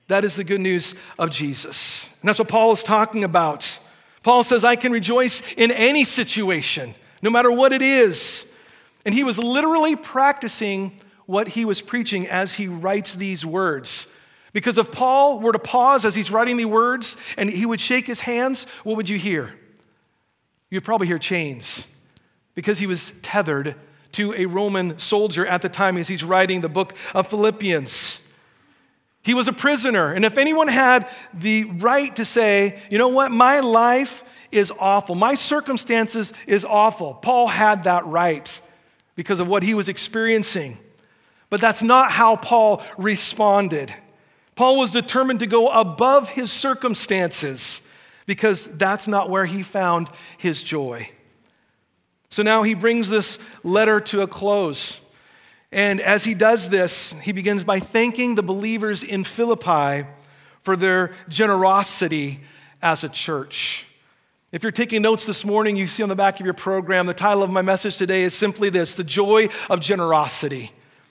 That is the good news of Jesus. And that's what Paul is talking about. Paul says, I can rejoice in any situation, no matter what it is. And he was literally practicing what he was preaching as he writes these words. Because if Paul were to pause as he's writing the words and he would shake his hands, what would you hear? You'd probably hear chains, because he was tethered to a Roman soldier at the time as he's writing the book of Philippians. He was a prisoner, and if anyone had the right to say, you know what, my life is awful, my circumstances is awful, Paul had that right because of what he was experiencing. But that's not how Paul responded. Paul was determined to go above his circumstances because that's not where he found his joy. So now he brings this letter to a close. And as he does this, he begins by thanking the believers in Philippi for their generosity as a church. If you're taking notes this morning, you see on the back of your program, the title of my message today is simply this: The Joy of Generosity.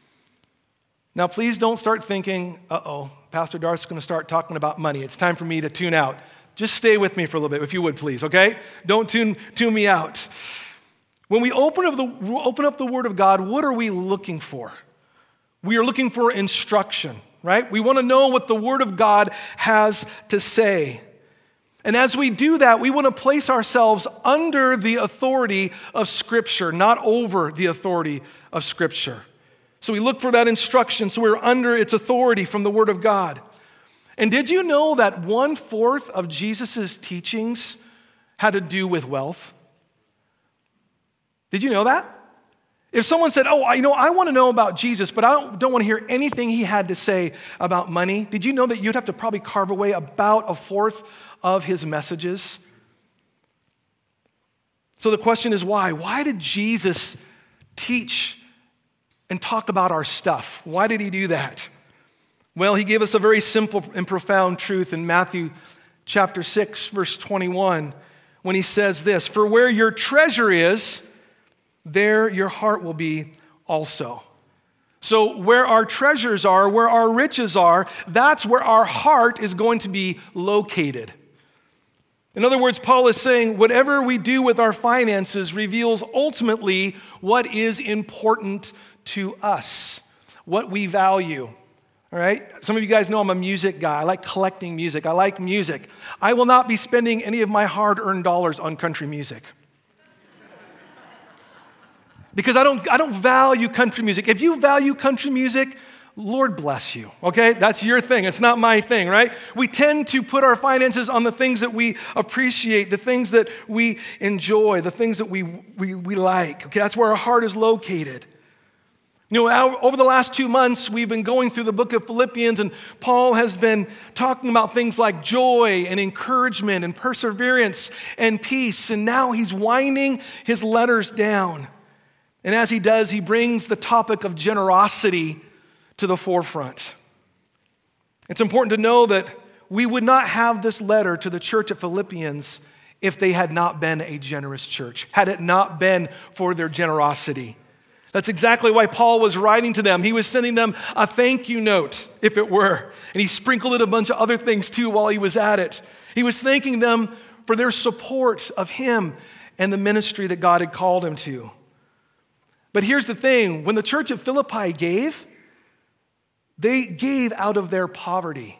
Now, please don't start thinking, Pastor Darth's going to start talking about money. It's time for me to tune out. Just stay with me for a little bit, if you would, please, okay? Don't tune me out. When we open up the Word of God, what are we looking for? We are looking for instruction, right? We want to know what the Word of God has to say. And as we do that, we want to place ourselves under the authority of Scripture, not over the authority of Scripture. So we look for that instruction, so we're under its authority from the Word of God. And did you know that 1/4 of Jesus' teachings had to do with wealth? Did you know that? If someone said, I want to know about Jesus, but I don't want to hear anything he had to say about money, did you know that you'd have to probably carve away about 1/4 of his messages? So the question is why? Why did Jesus teach and talk about our stuff? Why did he do that? Well, he gave us a very simple and profound truth in Matthew chapter 6, verse 21, when he says this: "For where your treasure is, there your heart will be also." So where our treasures are, where our riches are, that's where our heart is going to be located. In other words, Paul is saying whatever we do with our finances reveals ultimately what is important to us, what we value. All right? Some of you guys know I'm a music guy. I like collecting music. I like music. I will not be spending any of my hard-earned dollars on country music. Because I don't value country music. If you value country music, Lord bless you, okay? That's your thing. It's not my thing, right? We tend to put our finances on the things that we appreciate, the things that we enjoy, the things that we like. Okay, that's where our heart is located. You know, over the last 2 months, we've been going through the book of Philippians, and Paul has been talking about things like joy and encouragement and perseverance and peace, and now he's winding his letters down. And as he does, he brings the topic of generosity to the forefront. It's important to know that we would not have this letter to the church of Philippians if they had not been a generous church, had it not been for their generosity. That's exactly why Paul was writing to them. He was sending them a thank you note, if it were. And he sprinkled in a bunch of other things too while he was at it. He was thanking them for their support of him and the ministry that God had called him to. But here's the thing, when the church of Philippi gave, they gave out of their poverty.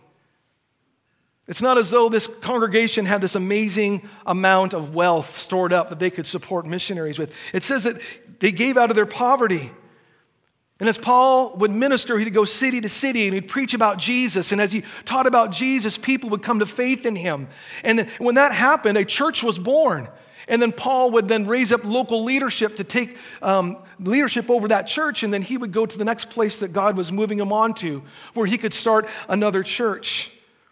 It's not as though this congregation had this amazing amount of wealth stored up that they could support missionaries with. It says that they gave out of their poverty. And as Paul would minister, he'd go city to city and he'd preach about Jesus. And as he taught about Jesus, people would come to faith in him. And when that happened, a church was born. And then Paul would then raise up local leadership to take leadership over that church, and then he would go to the next place that God was moving him on to, where he could start another church.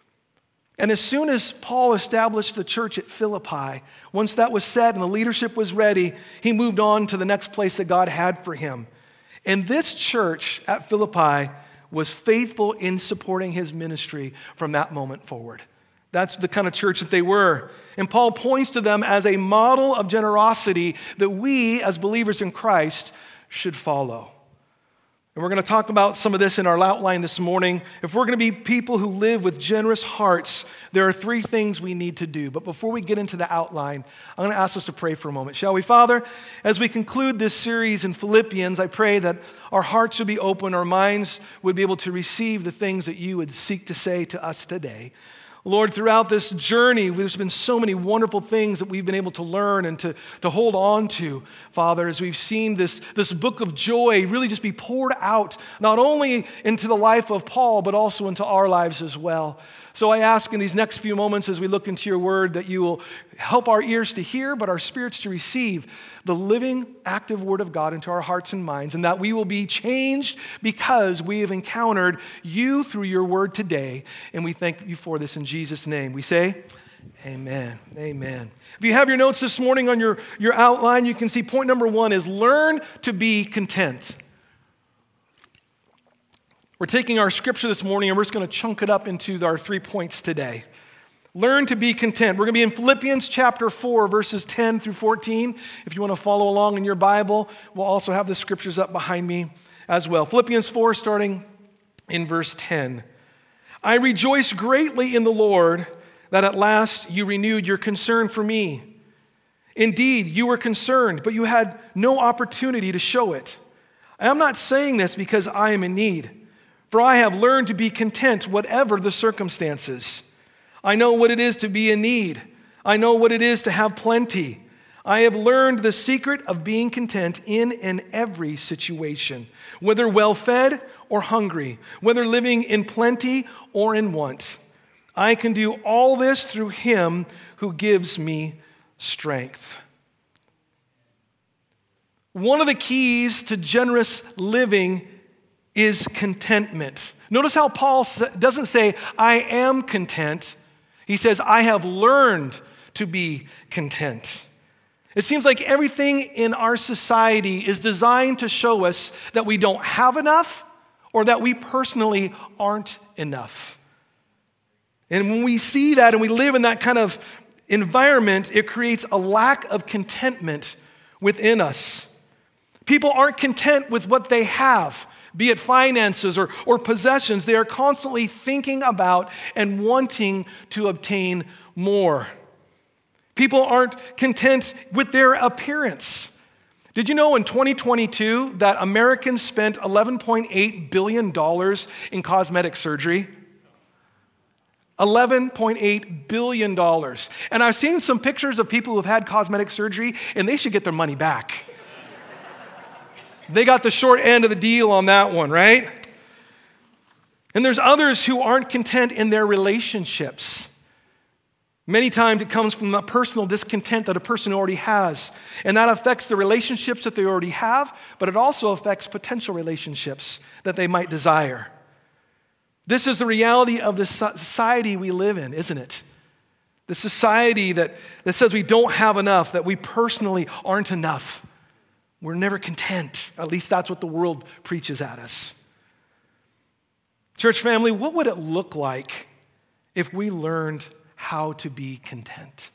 And as soon as Paul established the church at Philippi, once that was set and the leadership was ready, he moved on to the next place that God had for him. And this church at Philippi was faithful in supporting his ministry from that moment forward. That's the kind of church that they were. And Paul points to them as a model of generosity that we, as believers in Christ, should follow. And we're going to talk about some of this in our outline this morning. If we're going to be people who live with generous hearts, there are 3 things we need to do. But before we get into the outline, I'm going to ask us to pray for a moment. Shall we? Father, as we conclude this series in Philippians, I pray that our hearts would be open, our minds would be able to receive the things that you would seek to say to us today. Lord, throughout this journey, there's been so many wonderful things that we've been able to learn and to hold on to, Father, as we've seen this book of joy really just be poured out, not only into the life of Paul, but also into our lives as well. So I ask in these next few moments as we look into your word that you will help our ears to hear, but our spirits to receive the living, active word of God into our hearts and minds, and that we will be changed because we have encountered you through your word today. And we thank you for this in Jesus' name. We say, amen. Amen. If you have your notes this morning on your outline, you can see point number 1 is learn to be content. We're taking our scripture this morning and we're just going to chunk it up into our 3 points today. Learn to be content. We're going to be in Philippians chapter 4, verses 10 through 14. If you want to follow along in your Bible, we'll also have the scriptures up behind me as well. Philippians 4, starting in verse 10. I rejoice greatly in the Lord that at last you renewed your concern for me. Indeed, you were concerned, but you had no opportunity to show it. I am not saying this because I am in need, for I have learned to be content whatever the circumstances. I know what it is to be in need. I know what it is to have plenty. I have learned the secret of being content in and every situation, whether well-fed or hungry, whether living in plenty or in want. I can do all this through him who gives me strength. One of the keys to generous living is contentment. Notice how Paul doesn't say, I am content. He says, I have learned to be content. It seems like everything in our society is designed to show us that we don't have enough or that we personally aren't enough. And when we see that and we live in that kind of environment, it creates a lack of contentment within us. People aren't content with what they have, be it finances or possessions. They are constantly thinking about and wanting to obtain more. People aren't content with their appearance. Did you know in 2022 that Americans spent $11.8 billion in cosmetic surgery? $11.8 billion. And I've seen some pictures of people who have had cosmetic surgery, and they should get their money back. They got the short end of the deal on that one, right? And there's others who aren't content in their relationships. Many times it comes from a personal discontent that a person already has. And that affects the relationships that they already have, but it also affects potential relationships that they might desire. This is the reality of the society we live in, isn't it? The society that says we don't have enough, that we personally aren't enough. We're never content. At least that's what the world preaches at us. Church family, what would it look like if we learned how to be content?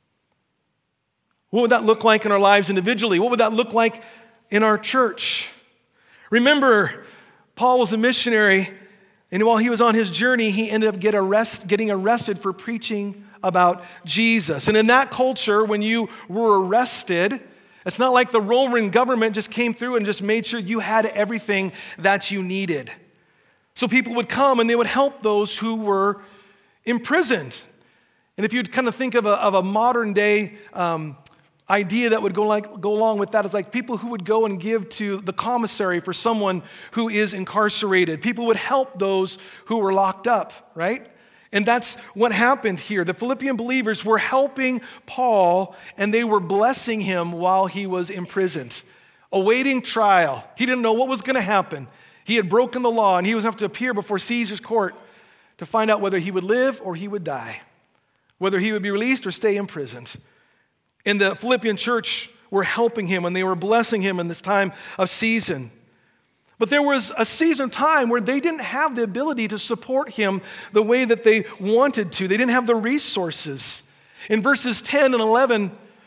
What would that look like in our lives individually? What would that look like in our church? Remember, Paul was a missionary, and while he was on his journey, he ended up getting arrested for preaching about Jesus. And in that culture, when you were arrested, it's not like the Roman government just came through and just made sure you had everything that you needed. So people would come and they would help those who were imprisoned. And if you'd kind of think of a modern day idea that would go along with that, it's like people who would go and give to the commissary for someone who is incarcerated. People would help those who were locked up, right? And that's what happened here. The Philippian believers were helping Paul, and they were blessing him while he was imprisoned, awaiting trial. He didn't know what was going to happen. He had broken the law, and he was going to have to appear before Caesar's court to find out whether he would live or he would die, whether he would be released or stay imprisoned. And the Philippian church were helping him, and they were blessing him in this time of season. But there was a season of time where they didn't have the ability to support him the way that they wanted to. They didn't have the resources. In verses 10 and 11,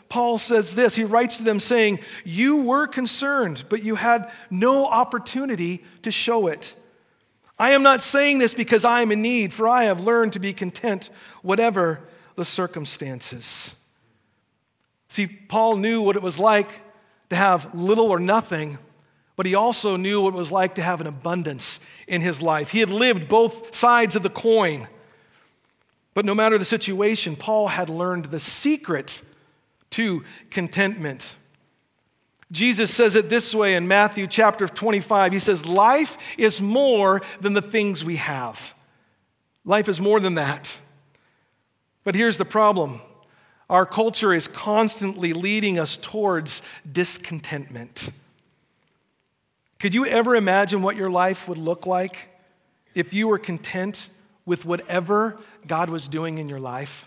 Paul says this. He writes to them saying, "You were concerned, but you had no opportunity to show it. I am not saying this because I am in need, for I have learned to be content whatever the circumstances." See, Paul knew what it was like to have little or nothing, but he also knew what it was like to have an abundance in his life. He had lived both sides of the coin. But no matter the situation, Paul had learned the secret to contentment. Jesus says it this way in Matthew chapter 25. He says, "Life is more than the things we have." Life is more than that. But here's the problem. Our culture is constantly leading us towards discontentment. Could you ever imagine what your life would look like if you were content with whatever God was doing in your life?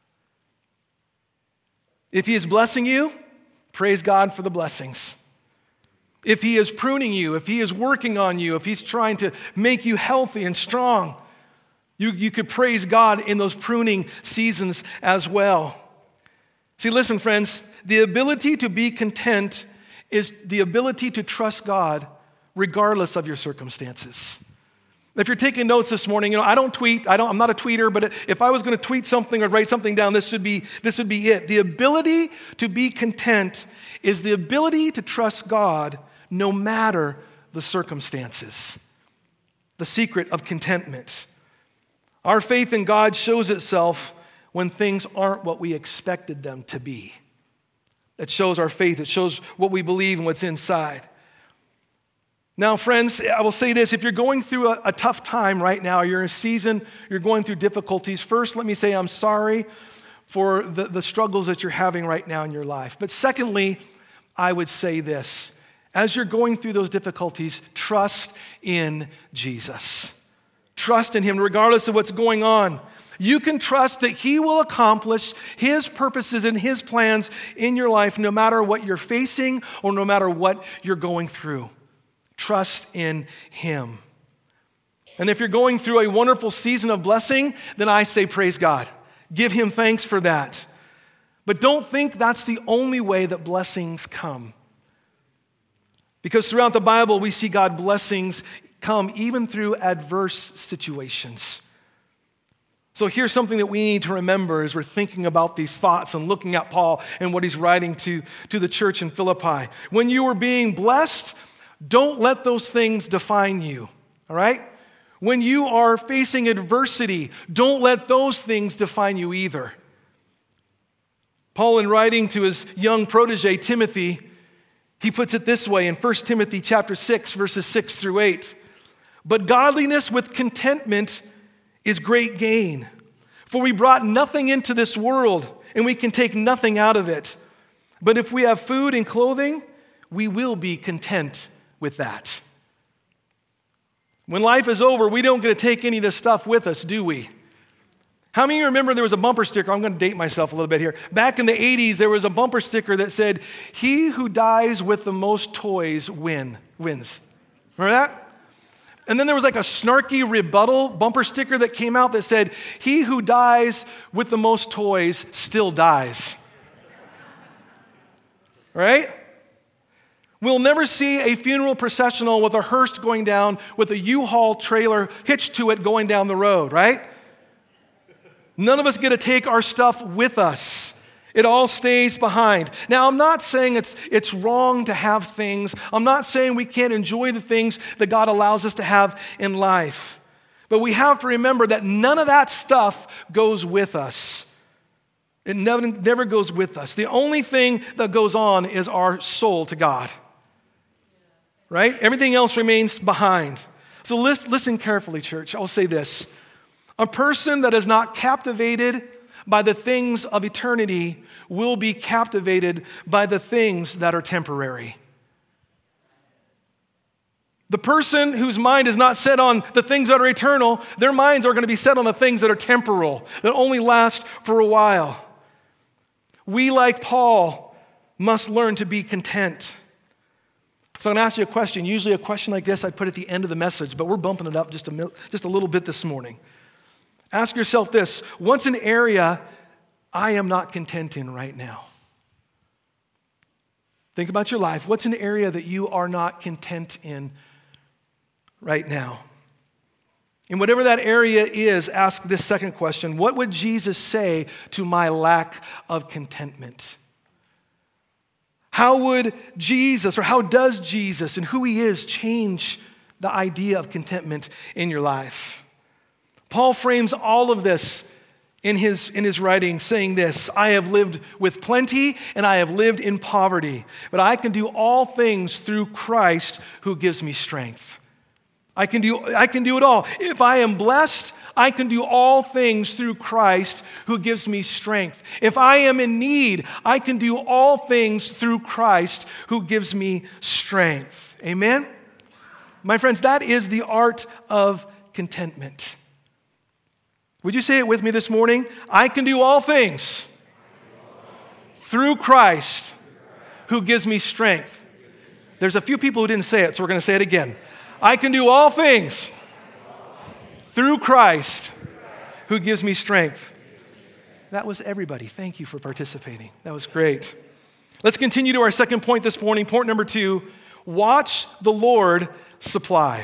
If He is blessing you, praise God for the blessings. If He is pruning you, if He is working on you, if He's trying to make you healthy and strong, you could praise God in those pruning seasons as well. See, listen, friends, the ability to be content is the ability to trust God regardless of your circumstances. If you're taking notes this morning, I don't tweet. I'm not a tweeter, but if I was going to tweet something or write something down, this would be it. The ability to be content is the ability to trust God no matter the circumstances. The secret of contentment. Our faith in God shows itself when things aren't what we expected them to be. It shows our faith. It shows what we believe and what's inside. Now, friends, I will say this. If you're going through a tough time right now, you're in a season, you're going through difficulties, first, let me say I'm sorry for the struggles that you're having right now in your life. But secondly, I would say this. As you're going through those difficulties, trust in Jesus. Trust in Him regardless of what's going on. You can trust that He will accomplish His purposes and His plans in your life no matter what you're facing or no matter what you're going through. Trust in Him. And if you're going through a wonderful season of blessing, then I say praise God. Give Him thanks for that. But don't think that's the only way that blessings come. Because throughout the Bible, we see God blessings come even through adverse situations. So here's something that we need to remember as we're thinking about these thoughts and looking at Paul and what he's writing to the church in Philippi. When you are being blessed, don't let those things define you, all right? When you are facing adversity, don't let those things define you either. Paul, in writing to his young protege, Timothy, he puts it this way in 1 Timothy chapter 6, verses 6 through 8. "But godliness with contentment is great gain. For we brought nothing into this world, and we can take nothing out of it. But if we have food and clothing, we will be content with that." When life is over, we don't get to take any of this stuff with us, do we? How many of you remember there was a bumper sticker? I'm going to date myself a little bit here. Back in the 80s, there was a bumper sticker that said, "He who dies with the most toys wins." Remember that? And then there was like a snarky rebuttal bumper sticker that came out that said, "He who dies with the most toys still dies." Right? We'll never see a funeral processional with a hearse going down with a U-Haul trailer hitched to it going down the road, right? None of us get to take our stuff with us. It all stays behind. Now, I'm not saying it's wrong to have things. I'm not saying we can't enjoy the things that God allows us to have in life. But we have to remember that none of that stuff goes with us. It never goes with us. The only thing that goes on is our soul to God. Right? Everything else remains behind. So listen carefully, church. I'll say this. A person that is not captivated by the things of eternity will be captivated by the things that are temporary. The person whose mind is not set on the things that are eternal, their minds are going to be set on the things that are temporal, that only last for a while. We, like Paul, must learn to be content. So I'm going to ask you a question. Usually a question like this I put at the end of the message, but we're bumping it up just a little bit this morning. Ask yourself this: what's an area I am not content in right now? Think about your life. What's an area that you are not content in right now? And whatever that area is, ask this second question. What would Jesus say to my lack of contentment? How would Jesus, or how does Jesus and who he is change the idea of contentment in your life? Paul frames all of this in his writing saying this: I have lived with plenty and I have lived in poverty, but I can do all things through Christ who gives me strength. I can do it all. If I am blessed, I can do all things through Christ who gives me strength. If I am in need, I can do all things through Christ who gives me strength. Amen? My friends, that is the art of contentment. Would you say it with me this morning? I can do all things through Christ who gives me strength. There's a few people who didn't say it, so we're going to say it again. I can do all things through Christ who gives me strength. That was everybody. Thank you for participating. That was great. Let's continue to our second point this morning. Point number 2, watch the Lord supply.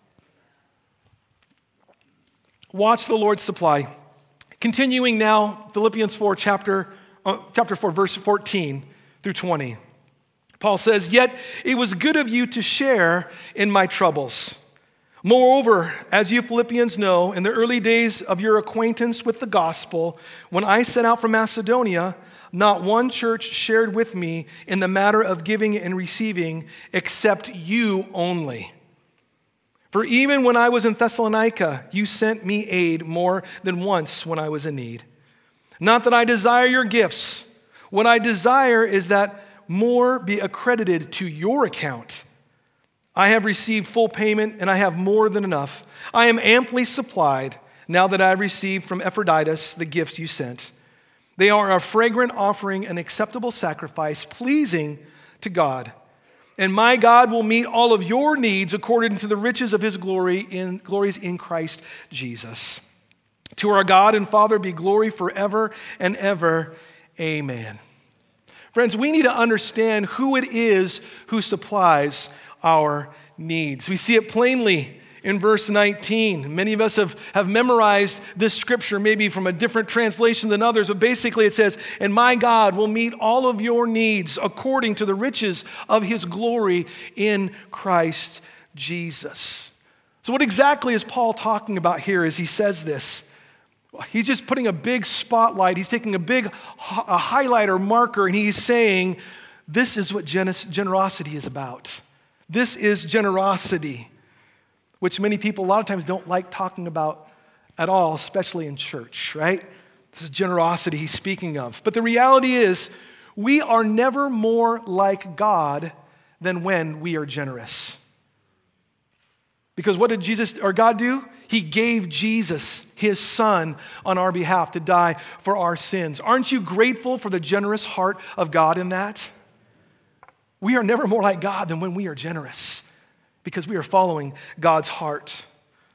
Watch the Lord supply. Continuing now, Philippians 4, chapter 4, verse 14 through 20. Paul says, "Yet it was good of you to share in my troubles. Moreover, as you Philippians know, in the early days of your acquaintance with the gospel, when I set out from Macedonia, not one church shared with me in the matter of giving and receiving except you only. For even when I was in Thessalonica, you sent me aid more than once when I was in need. Not that I desire your gifts. What I desire is that more be accredited to your account. I have received full payment, and I have more than enough. I am amply supplied now that I have received from Epaphroditus the gifts you sent. They are a fragrant offering, an acceptable sacrifice, pleasing to God. And my God will meet all of your needs according to the riches of his glories in Christ Jesus. To our God and Father be glory forever and ever. Amen." Friends, we need to understand who it is who supplies our needs. We see it plainly in verse 19. Many of us have memorized this scripture, maybe from a different translation than others, but basically it says, "And my God will meet all of your needs according to the riches of his glory in Christ Jesus." So what exactly is Paul talking about here as he says this? He's just putting a big spotlight. He's taking a big highlighter marker, and he's saying, this is what generosity is about. This is generosity, which many people a lot of times don't like talking about at all, especially in church, right? This is generosity he's speaking of. But the reality is, we are never more like God than when we are generous. Because what did God do? He gave Jesus, his son, on our behalf to die for our sins. Aren't you grateful for the generous heart of God in that? We are never more like God than when we are generous, because we are following God's heart.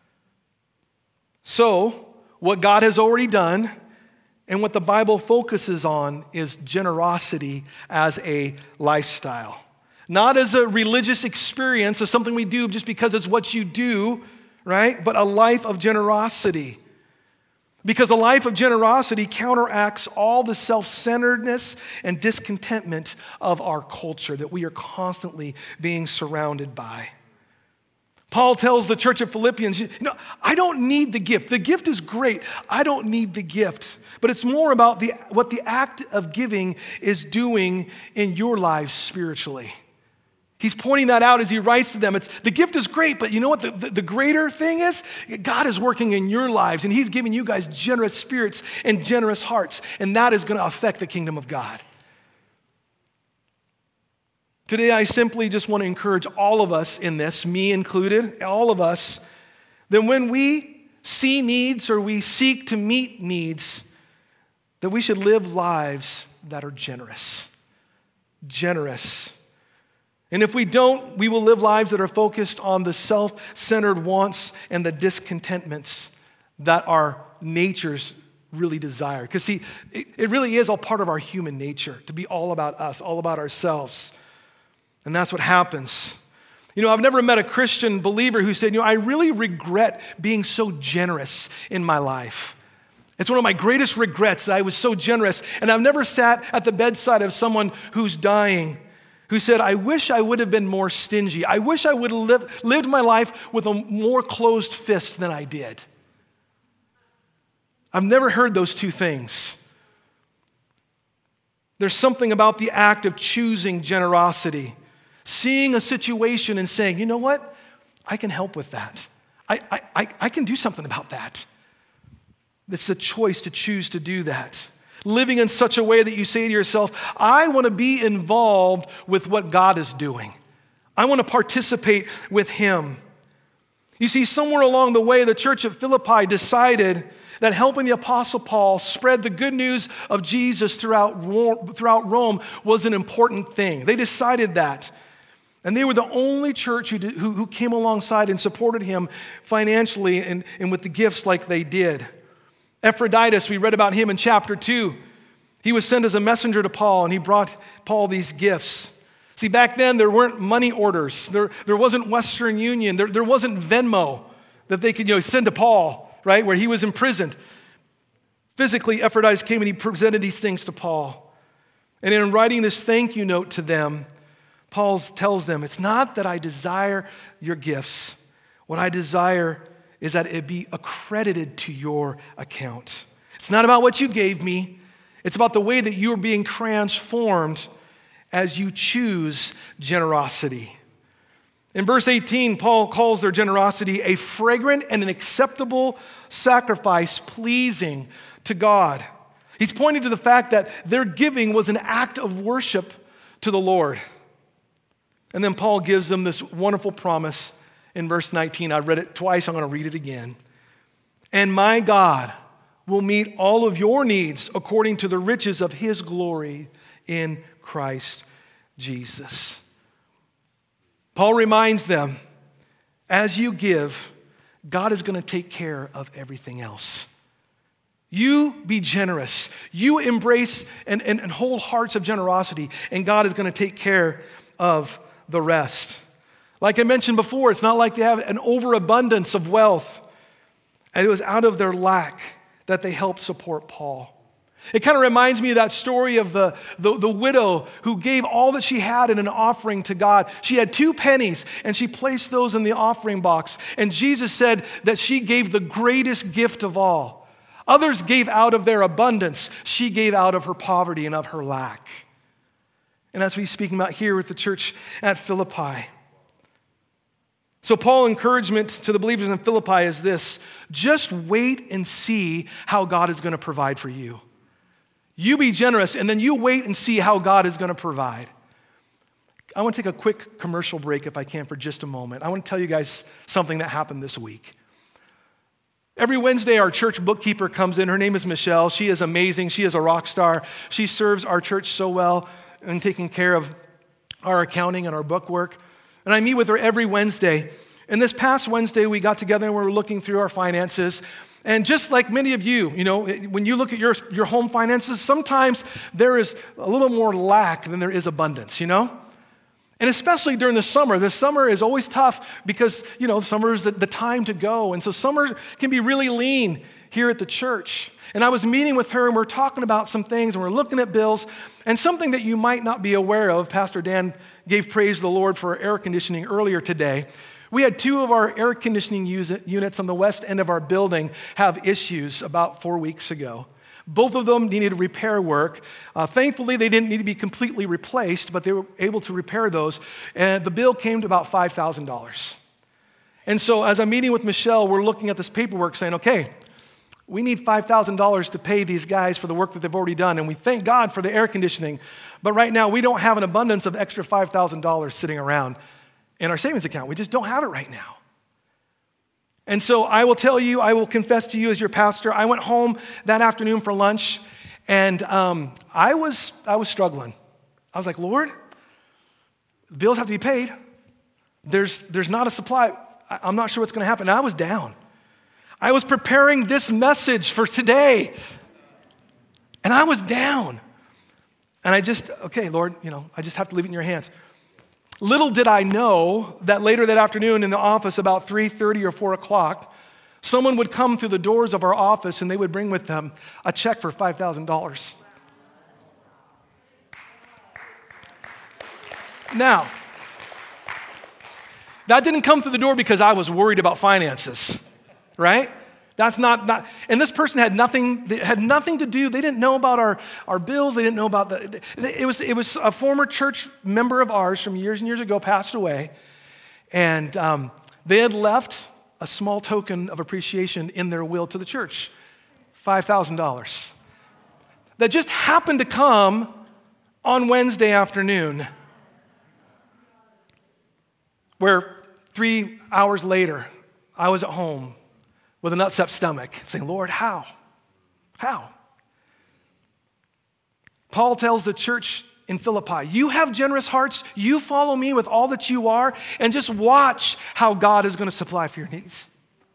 So, what God has already done and what the Bible focuses on is generosity as a lifestyle. Not as a religious experience, as something we do just because it's what you do, right? But a life of generosity. Because a life of generosity counteracts all the self-centeredness and discontentment of our culture that we are constantly being surrounded by. Paul tells the church of Philippians, I don't need the gift. The gift is great. I don't need the gift. But it's more about what the act of giving is doing in your lives spiritually. He's pointing that out as he writes to them. The gift is great, but you know what the greater thing is? God is working in your lives, and he's giving you guys generous spirits and generous hearts, and that is going to affect the kingdom of God. Today, I simply just want to encourage all of us in this, me included, all of us, that when we see needs or we seek to meet needs, that we should live lives that are generous. Generous. And if we don't, we will live lives that are focused on the self-centered wants and the discontentments that our natures really desire. Because see, it really is all part of our human nature to be all about us, all about ourselves. And that's what happens. I've never met a Christian believer who said, I really regret being so generous in my life. It's one of my greatest regrets that I was so generous. And I've never sat at the bedside of someone who's dying who said, I wish I would have been more stingy. I wish I would have lived my life with a more closed fist than I did. I've never heard those two things. There's something about the act of choosing generosity, seeing a situation and saying, you know what? I can help with that. I can do something about that. It's a choice to choose to do that. Living in such a way that you say to yourself, I want to be involved with what God is doing. I want to participate with Him. You see, somewhere along the way, the church at Philippi decided that helping the Apostle Paul spread the good news of Jesus throughout Rome was an important thing. They decided that. And they were the only church who came alongside and supported him financially and with the gifts like they did. Epaphroditus, we read about him in chapter 2. He was sent as a messenger to Paul, and he brought Paul these gifts. See, back then, there weren't money orders. There wasn't Western Union. There wasn't Venmo that they could send to Paul, right, where he was imprisoned. Physically, Epaphroditus came and he presented these things to Paul. And in writing this thank you note to them, Paul tells them, it's not that I desire your gifts. What I desire is that it be accredited to your account. It's not about what you gave me. It's about the way that you are being transformed as you choose generosity. In verse 18, Paul calls their generosity a fragrant and an acceptable sacrifice pleasing to God. He's pointing to the fact that their giving was an act of worship to the Lord. And then Paul gives them this wonderful promise in verse 19. I read it twice. I'm going to read it again. And my God will meet all of your needs according to the riches of His glory in Christ Jesus. Paul reminds them, as you give, God is going to take care of everything else. You be generous. You embrace and hold hearts of generosity, and God is going to take care of the rest. Like I mentioned before, it's not like they have an overabundance of wealth. And it was out of their lack that they helped support Paul. It kind of reminds me of that story of the widow who gave all that she had in an offering to God. She had 2 pennies, and she placed those in the offering box. And Jesus said that she gave the greatest gift of all. Others gave out of their abundance. She gave out of her poverty and of her lack. And that's what he's speaking about here with the church at Philippi. So Paul's encouragement to the believers in Philippi is this: just wait and see how God is going to provide for you. You be generous, and then you wait and see how God is going to provide. I want to take a quick commercial break if I can for just a moment. I want to tell you guys something that happened this week. Every Wednesday, our church bookkeeper comes in. Her name is Michelle. She is amazing. She is a rock star. She serves our church so well in taking care of our accounting and our book work. And I meet with her every Wednesday. And this past Wednesday, we got together and we were looking through our finances. And just like many of you, when you look at your home finances, sometimes there is a little more lack than there is abundance, And especially during the summer. The summer is always tough because, summer is the time to go. And so summer can be really lean here at the church. And I was meeting with her and we're talking about some things and we're looking at bills. And something that you might not be aware of, Pastor Dan gave praise to the Lord for air conditioning earlier today. We had 2 of our air conditioning units on the west end of our building have issues about 4 weeks ago. Both of them needed repair work. Thankfully, they didn't need to be completely replaced, but they were able to repair those. And the bill came to about $5,000. And so as I'm meeting with Michelle, we're looking at this paperwork saying, okay, we need $5,000 to pay these guys for the work that they've already done. And we thank God for the air conditioning. But right now, we don't have an abundance of extra $5,000 sitting around in our savings account. We just don't have it right now. And so I will tell you, I will confess to you as your pastor, I went home that afternoon for lunch, and I was struggling. I was like, Lord, bills have to be paid. There's not a supply. I'm not sure what's going to happen. And I was down. I was preparing this message for today, and I was down. And okay, Lord, I just have to leave it in your hands. Little did I know that later that afternoon in the office, about 3:30 or 4 o'clock, someone would come through the doors of our office and they would bring with them a check for $5,000. Now, that didn't come through the door because I was worried about finances, right? That's not, and this person had nothing to do. They didn't know about our bills. They didn't know about it was a former church member of ours from years and years ago passed away. And they had left a small token of appreciation in their will to the church, $5,000. That just happened to come on Wednesday afternoon, where 3 hours later, I was at home with an upset stomach, saying, Lord, how? How? Paul tells the church in Philippi, you have generous hearts, you follow me with all that you are, and just watch how God is going to supply for your needs.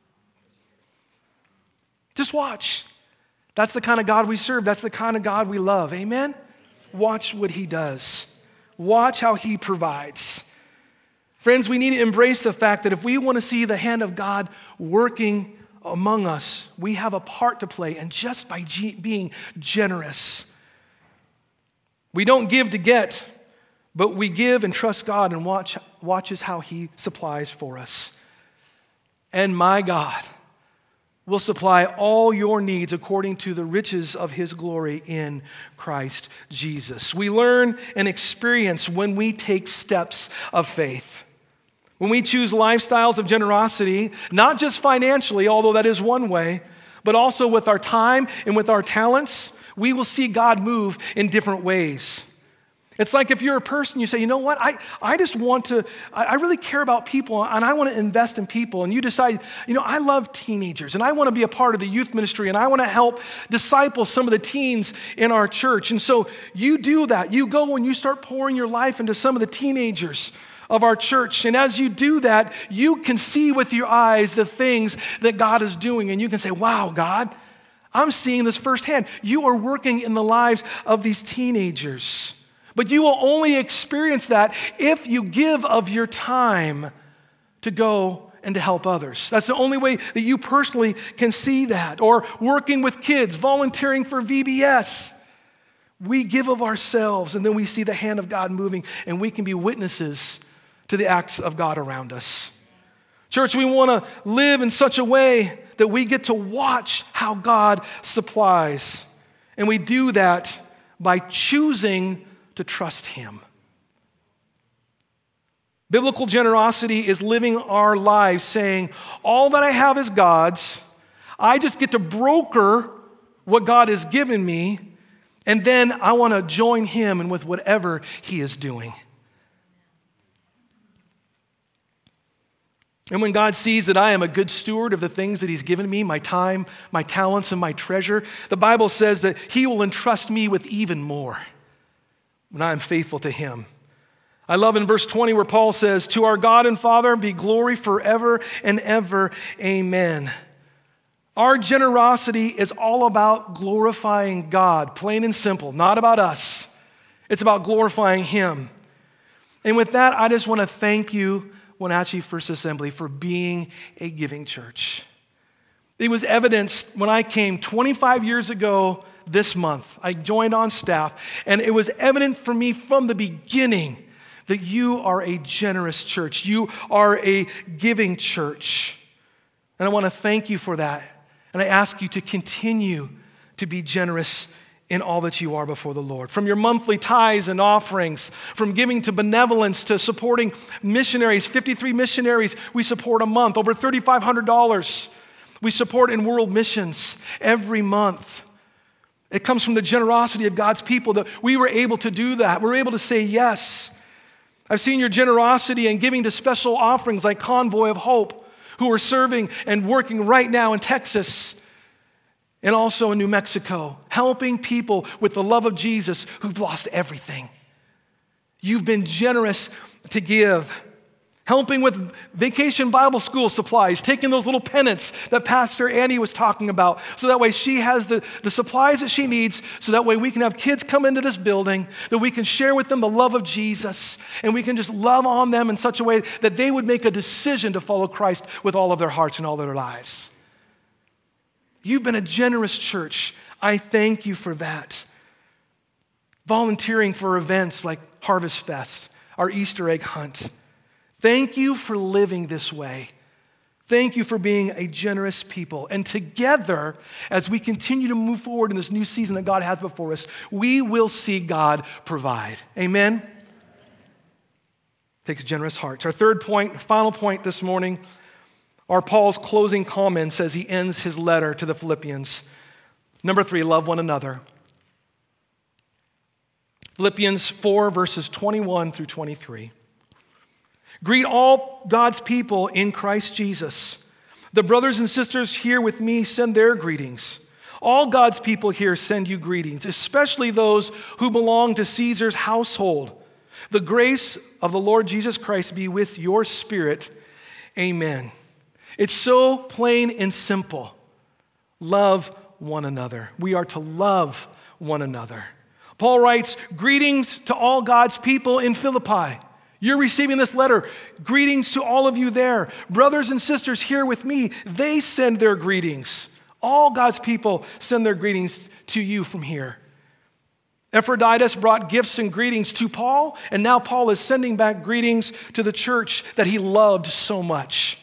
Just watch. That's the kind of God we serve. That's the kind of God we love. Amen? Watch what he does. Watch how he provides. Friends, we need to embrace the fact that if we want to see the hand of God working among us, we have a part to play, and just by being generous. We don't give to get, but we give and trust God and watches how he supplies for us. And my God will supply all your needs according to the riches of his glory in Christ Jesus. We learn and experience when we take steps of faith. When we choose lifestyles of generosity, not just financially, although that is one way, but also with our time and with our talents, we will see God move in different ways. It's like if you're a person, you say, you know what, I just want to, I really care about people and I want to invest in people. And you decide, I love teenagers and I want to be a part of the youth ministry and I want to help disciple some of the teens in our church. And so you do that. You go and you start pouring your life into some of the teenagers of our church. And as you do that, you can see with your eyes the things that God is doing. And you can say, wow, God, I'm seeing this firsthand. You are working in the lives of these teenagers. But you will only experience that if you give of your time to go and to help others. That's the only way that you personally can see that. Or working with kids, volunteering for VBS. We give of ourselves and then we see the hand of God moving and we can be witnesses to the acts of God around us. Church, we want to live in such a way that we get to watch how God supplies. And we do that by choosing to trust him. Biblical generosity is living our lives saying, all that I have is God's. I just get to broker what God has given me, and then I want to join him and with whatever he is doing. And when God sees that I am a good steward of the things that he's given me, my time, my talents, and my treasure, the Bible says that he will entrust me with even more when I am faithful to him. I love in verse 20 where Paul says, to our God and Father be glory forever and ever. Amen. Our generosity is all about glorifying God, plain and simple, not about us. It's about glorifying him. And with that, I just want to thank you, Wenatchee First Assembly, for being a giving church. It was evidenced when I came 25 years ago this month. I joined on staff, and it was evident for me from the beginning that you are a generous church. You are a giving church. And I want to thank you for that. And I ask you to continue to be generous in all that you are before the Lord. From your monthly tithes and offerings, from giving to benevolence to supporting missionaries, 53 missionaries we support a month, over $3,500 we support in world missions every month. It comes from the generosity of God's people that we were able to do that. We're able to say yes. I've seen your generosity in giving to special offerings like Convoy of Hope, who are serving and working right now in Texas and also in New Mexico, helping people with the love of Jesus who've lost everything. You've been generous to give. helping with Vacation Bible School supplies, taking those little pennants that Pastor Annie was talking about, so that way she has the supplies that she needs, so that way we can have kids come into this building, that we can share with them the love of Jesus, and we can just love on them in such a way that they would make a decision to follow Christ with all of their hearts and all of their lives. You've been a generous church. I thank you for that. Volunteering for events like Harvest Fest, our Easter egg hunt. Thank you for living this way. Thank you for being a generous people. And together, as we continue to move forward in this new season that God has before us, we will see God provide. Amen? Takes generous hearts. Our third point, final point this morning, are Paul's closing comments as he ends his letter to the Philippians. Number 3, love one another. Philippians 4, verses 21 through 23. Greet all God's people in Christ Jesus. The brothers and sisters here with me send their greetings. All God's people here send you greetings, especially those who belong to Caesar's household. The grace of the Lord Jesus Christ be with your spirit. Amen. It's so plain and simple. Love one another. We are to love one another. Paul writes, greetings to all God's people in Philippi. You're receiving this letter. Greetings to all of you there. Brothers and sisters here with me, they send their greetings. All God's people send their greetings to you from here. Epaphroditus brought gifts and greetings to Paul, and now Paul is sending back greetings to the church that he loved so much.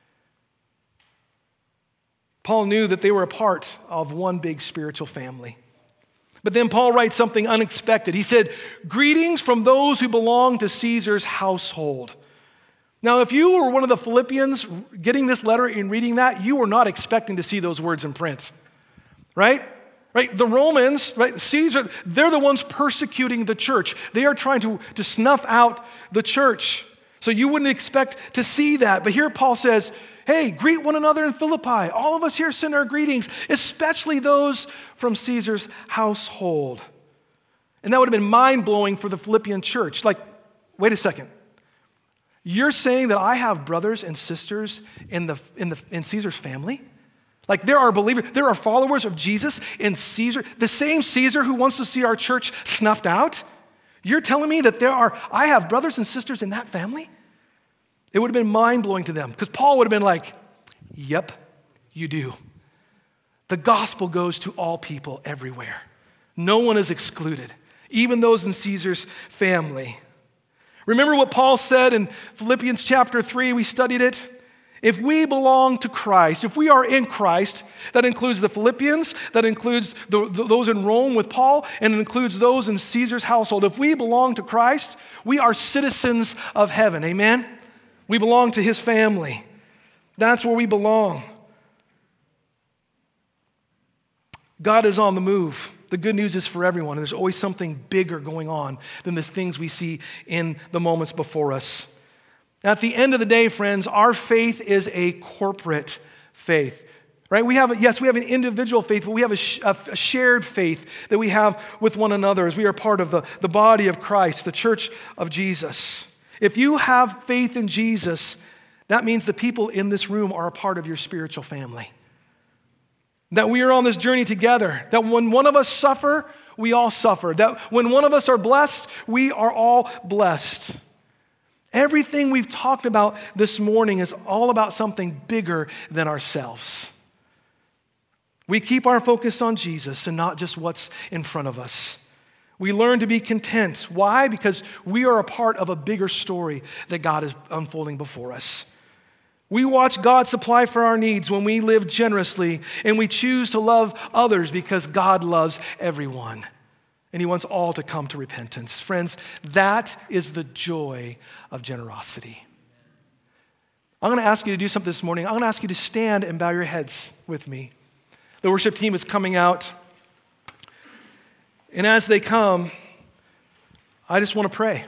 Paul knew that they were a part of one big spiritual family. But then Paul writes something unexpected. He said, greetings from those who belong to Caesar's household. Now, if you were one of the Philippians getting this letter and reading that, you were not expecting to see those words in print, right? Right? The Romans, right? Caesar, they're the ones persecuting the church. They are trying to snuff out the church. So you wouldn't expect to see that. But here Paul says, hey, greet one another in Philippi. All of us here send our greetings, especially those from Caesar's household. And that would have been mind-blowing for the Philippian church. Like, wait a second. You're saying that I have brothers and sisters in Caesar's family? Like there are believers, there are followers of Jesus in Caesar, the same Caesar who wants to see our church snuffed out? You're telling me that I have brothers and sisters in that family? It would have been mind-blowing to them because Paul would have been like, yep, you do. The gospel goes to all people everywhere. No one is excluded, even those in Caesar's family. Remember what Paul said in Philippians chapter 3, we studied it? If we belong to Christ, if we are in Christ, that includes the Philippians, that includes those in Rome with Paul, and it includes those in Caesar's household. If we belong to Christ, we are citizens of heaven, amen? We belong to his family. That's where we belong. God is on the move. The good news is for everyone. And there's always something bigger going on than the things we see in the moments before us. At the end of the day, friends, our faith is a corporate faith. Right? We have an individual faith, but we have a shared faith that we have with one another as we are part of the body of Christ, the church of Jesus. If you have faith in Jesus, that means the people in this room are a part of your spiritual family. That we are on this journey together. That when one of us suffer, we all suffer. That when one of us are blessed, we are all blessed. Everything we've talked about this morning is all about something bigger than ourselves. We keep our focus on Jesus and not just what's in front of us. We learn to be content. Why? Because we are a part of a bigger story that God is unfolding before us. We watch God supply for our needs when we live generously, and we choose to love others because God loves everyone, and he wants all to come to repentance. Friends, that is the joy of generosity. I'm going to ask you to do something this morning. I'm going to ask you to stand and bow your heads with me. The worship team is coming out. And as they come, I just want to pray.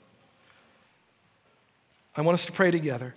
I want us to pray together.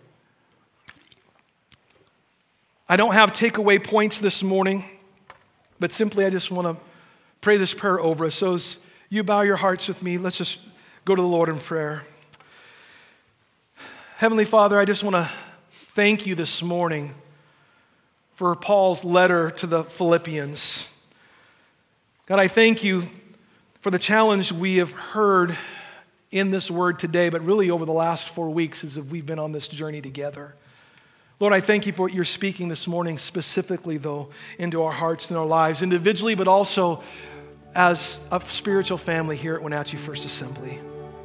I don't have takeaway points this morning, but simply I just want to pray this prayer over us. So as you bow your hearts with me, let's just go to the Lord in prayer. Heavenly Father, I just want to thank you this morning for Paul's letter to the Philippians. God, I thank you for the challenge we have heard in this word today, but really over the last 4 weeks as if we've been on this journey together. Lord, I thank you for what you're speaking this morning, specifically, though, into our hearts and our lives, individually, but also as a spiritual family here at Wenatchee First Assembly.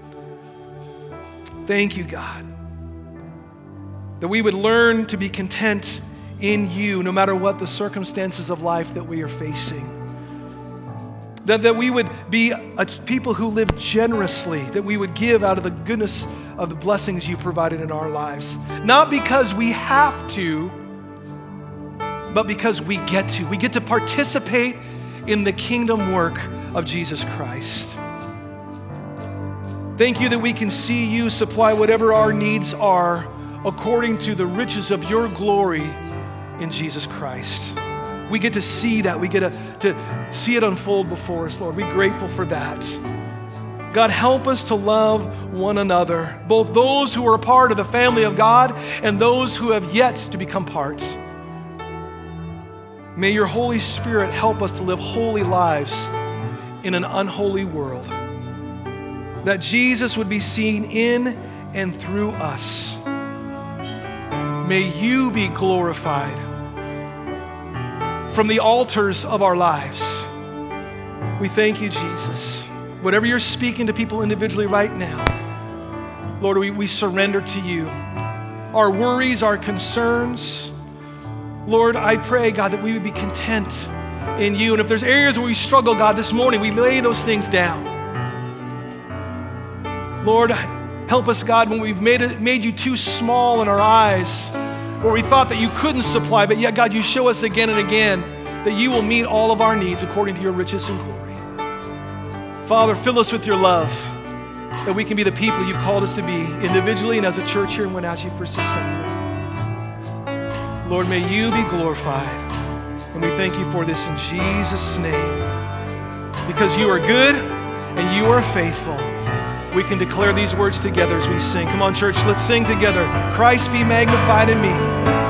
Thank you, God, that we would learn to be content in you no matter what the circumstances of life that we are facing. That we would be a people who live generously, that we would give out of the goodness of the blessings you provided in our lives. Not because we have to, but because we get to. We get to participate in the kingdom work of Jesus Christ. Thank you that we can see you supply whatever our needs are according to the riches of your glory in Jesus Christ. We get to see that. We get to see it unfold before us, Lord. We're grateful for that. God, help us to love one another, both those who are a part of the family of God and those who have yet to become part. May your Holy Spirit help us to live holy lives in an unholy world, that Jesus would be seen in and through us. May you be glorified from the altars of our lives. We thank you, Jesus. Whatever you're speaking to people individually right now, Lord, we surrender to you. Our worries, our concerns, Lord, I pray, God, that we would be content in you. And if there's areas where we struggle, God, this morning, we lay those things down. Lord, help us, God, when we've made you too small in our eyes, where we thought that you couldn't supply, but yet, God, you show us again and again that you will meet all of our needs according to your riches and glory. Father, fill us with your love, that we can be the people you've called us to be, individually and as a church here in Wenatchee First Assembly. Lord, may you be glorified. And we thank you for this in Jesus' name. Because you are good and you are faithful. We can declare these words together as we sing. Come on, church, let's sing together. Christ be magnified in me.